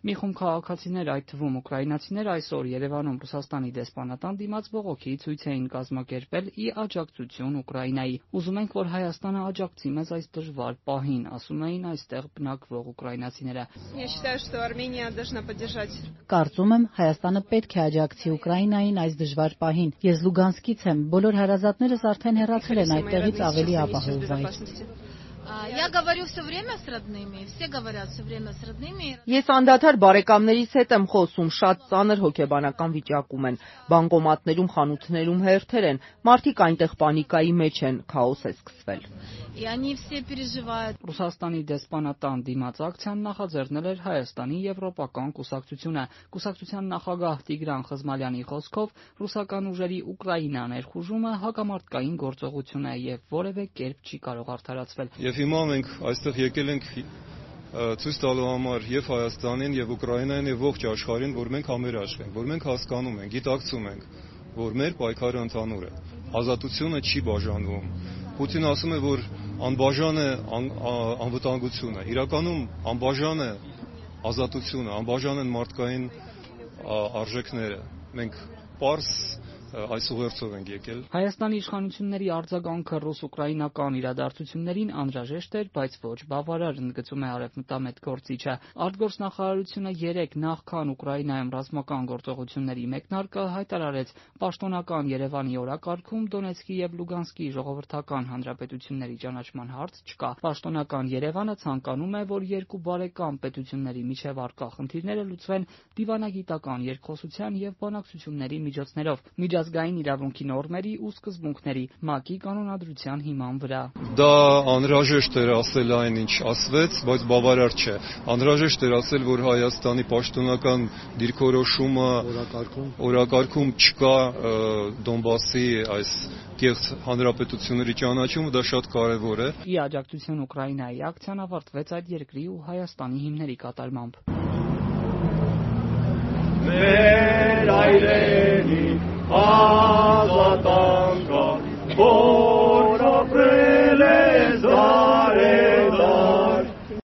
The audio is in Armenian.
Մի խումբ քաղաքացիներ, այդ թվում ուկրաինացիներ, այսօր Երևանում Ռուսաստանի դեսպանատան դիմաց բողոքի ցույց էին կազմակերպել ի աջակցություն Ուկրաինայի։ Ուզում ենք, որ Հայաստանը աջակցի մեզ այս դժվար պահին, ասում էին այստեղ բնակվող ուկրաինացիները։ Կարծում եմ, Հայաստանը պետք է աջակցի Ուկրաինային այս դժվար պահին։ Ես Լուգանսկից եմ, բոլոր հարազատներս արդեն հեռացել են այդտեղից ավելի ապահով վայր։ Ես անդադար բարեկամներիս հետ եմ խոսում, շատ ծանր հոգեբանական վիճակում են, բանկոմատներում, խանութներում հերթեր են, մարդիկ այնտեղ պանիկայի մեջ են, քաոս է սկսվել։ Ռուսաստանի դեսպանատան դիմաց ակցիան նախաձեռնել էր Հայաստանի Եվրոպական կուսակցությունը։ Կուսակցության նախագահ Տիգրան Խզմալյանի խոսքով ռուսական ուժերի Ուկրաինա ներխուժումը հակամարտկային գործողություն է եւ որևէ կերպ չի կարող արդարացվել։ Եվ հիմա մենք այստեղ եկել ենք ցույց տալու համար եւ Հայաստանին, եւ Ուկրաինային, եւ ողջ աշխարհին, որ մենք համերաշխ ենք, որ մենք հասկանում ենք, գիտակցում ենք, որ մեր պայքարը ընդհանուր է։ Ազատությունը չի բաժանվում։ Պուտինը ասում է, որ անբաժան է անվտանգությունը։ Իրականում անբաժան է ազատությունը, անբաժան են մարդկային արժեքները։ Մենք պարզ այս ուղերձով ենք եկել։ Հայաստանի իշխանությունների արձագանքը ռուս-ուկրաինական իրադարձություններին անհրաժեշտ էր, բայց ոչ բավարար, ընդգծում է արևմտամետ գործիչը։ Արտգործնախարարությունը 3 նախքան Ուկրաինայում ռազմական գործողությունների մեկնարկը հայտարարեց պաշտոնական Երևանի օրակարգում Դոնեցկի եւ Լուգանսկի ժողովրդական հանրապետությունների ճանաչման հարց չկա։ Պաշտոնական Երևանը ցանկանում է, որ երկու բարեկամ պետությունների միջև առկա խնդիրները լուծվեն դիվանագիտական երկխոսության եւ բանակցությունների միջոցներով, միջազգային իրավունքի նորմերի ու սկզբունքների, ՄԱԿ-ի կանոնադրության հիման վրա։ Դա անհրաժեշտ էր ասել այն, ինչ ասվեց, բայց բավարար չէ։ Անհրաժեշտ էր ասել, որ Հայաստանի պաշտոնական դիրքորոշումը օրակարգում չկա Դոնբասի այս կեղծ հանրապետությունների ճանաչումը, դա շատ կարևոր է։ Ի աջակցություն Ուկրաինայի ակցիան ավարտվեց այդ երկրի ու Հայաստանի հիմների կատարմամբ։